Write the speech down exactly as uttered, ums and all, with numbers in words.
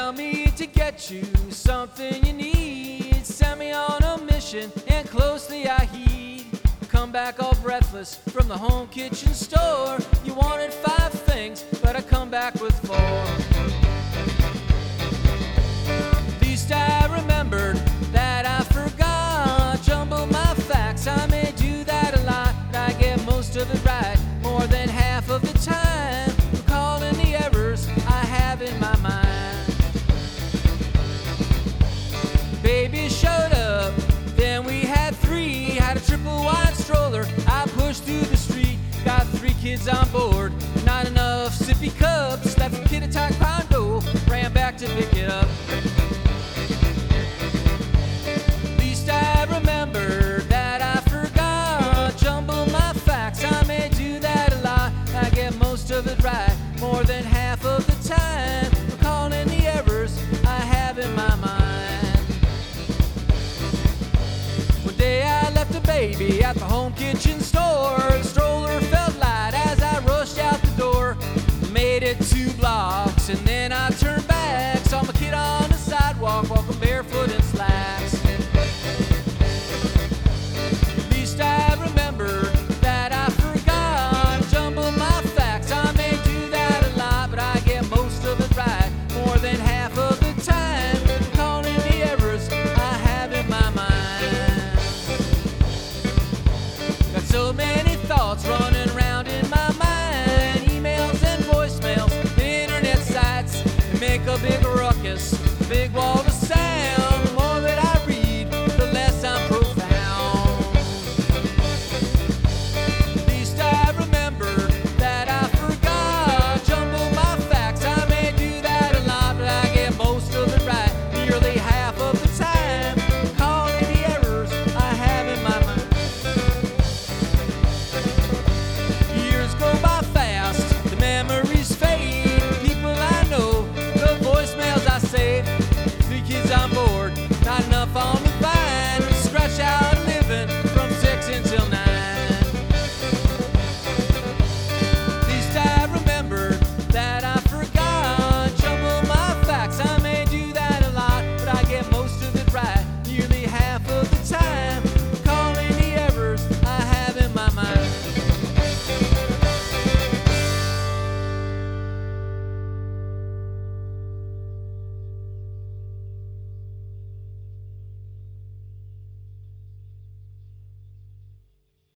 tell me to get you something you need. Send me on a mission and closely I heed. Come back all breathless from the home kitchen store. You wanted five things, but I come back with four. At least I remembered that I forgot. Jumble my facts, I may do that a lot, but I get most of it right more than half of the time. Recalling the errors I have in my mind. Baby showed up, then we had three. Had a triple wide stroller, I pushed through the street. Got three kids on board, not enough sippy cups. Left the kid at taekwondo, ran back to pick it up. At least I remember that I forgot. Jumble my facts, I may do that a lot. I get most of it right more than half of the time. Recalling the errors I have in my mind. One day I left a baby at the home kitchen store. The stroller felt light as I rushed out the door. Made it two blocks and then I turned back. Saw my kid on the sidewalk walking barefoot in slacks. At least I remember that I forgot. Jumble my facts, I may do that a lot, but I get most of it right more than half of the time. Recalling the errors I have in my mind. Got so many thoughts running around in my mind. Emails and voicemails, internet sites, they make a big ruckus, big wall